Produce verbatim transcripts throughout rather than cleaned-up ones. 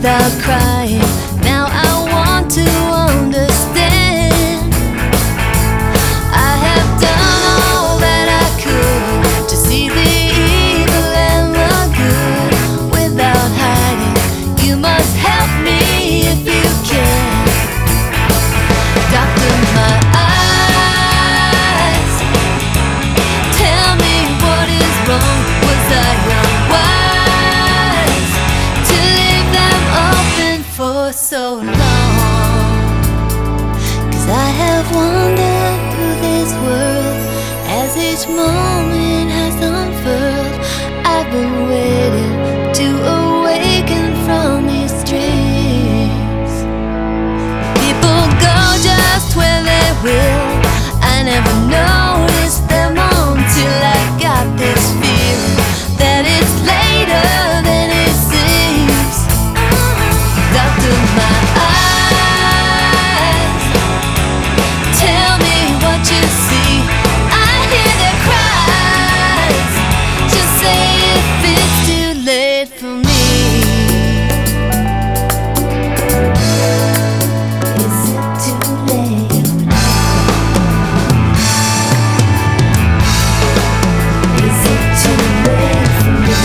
without crying. Now I want to understand. I have done all that I could to see the evil and the good without hiding. You must help me if you can. Doctor, my eyes, tell me what is wrong. Was I unwise to leave them open for so long? 'Cause I have wandered through this world as each moment has unfurled. I've been waiting to awaken from these dreams. People go just where they will. I never noticed them until I got this feeling that it's later than it seems. Doctor, my eyes, tell me what you see. I hear their cries. Just say if it's too late for me. Is it too late? Is it too late for me?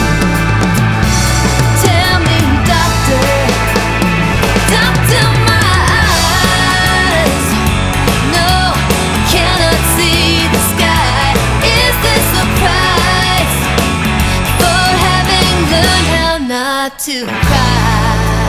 Tell me, doctor, doctor, my eyes, no, cannot see the sky. Is this a price for having learned how not to cry?